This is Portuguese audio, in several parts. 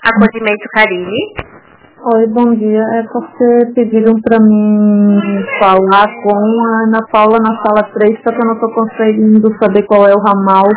Acolhimento Carini. Oi, bom dia. É porque pediram pra mim falar com a Ana Paula na sala 3, só que eu não tô conseguindo saber qual é o ramal.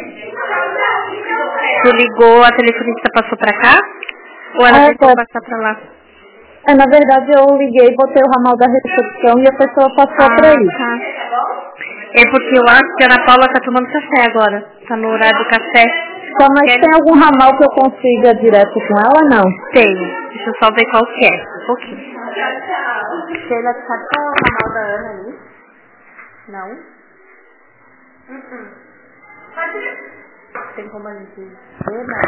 Tu ligou, a telefonista passou pra cá? Ou ela tentou passar pra lá? Na verdade eu liguei, botei o ramal da recepção e a pessoa passou pra aí. Tá. É porque eu acho que a Ana Paula tá tomando café agora. Tá no horário do café. Tá, mas tem algum ramal que eu consiga direto com ela, não? Tem. Deixa eu só ver qual que é. Um pouquinho. Sheila, sabe qual é o ramal da Ana ali? Não? Tem como a gente ver, não?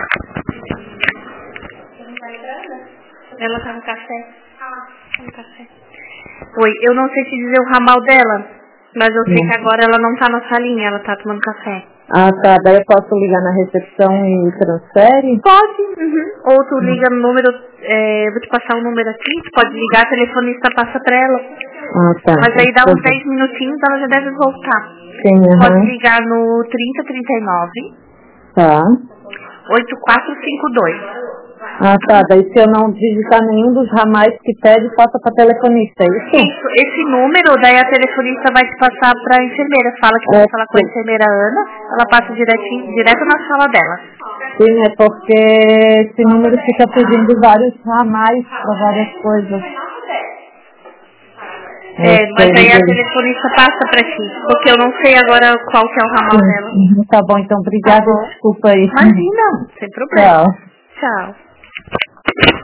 Ela tá no café. Tá no café. Oi, eu não sei te dizer o ramal dela, mas eu sei que agora ela não tá na salinha, ela tá tomando café. Ah, tá. Daí eu posso ligar na recepção e transfere? Pode. Ou tu liga no número, vou te passar o número aqui, tu pode ligar, a telefonista passa pra ela. Ah, tá. Mas aí dá uns 10 minutinhos, ela já deve voltar. Sim, Pode ligar no 3039 Tá. 8452. Ah, tá. Daí se eu não digitar nenhum dos ramais que pede, passa pra telefonista, é isso? Isso, esse número, daí a telefonista vai te passar pra enfermeira. Fala que vai falar com a enfermeira Ana, ela passa direto na sala dela. Sim, é porque esse número fica pedindo vários ramais pra várias coisas. Mas aí a telefonista passa pra ti, porque eu não sei agora qual que é o ramal dela. Tá bom, então obrigada, desculpa aí. Imagina, sem problema. Tchau. Tchau.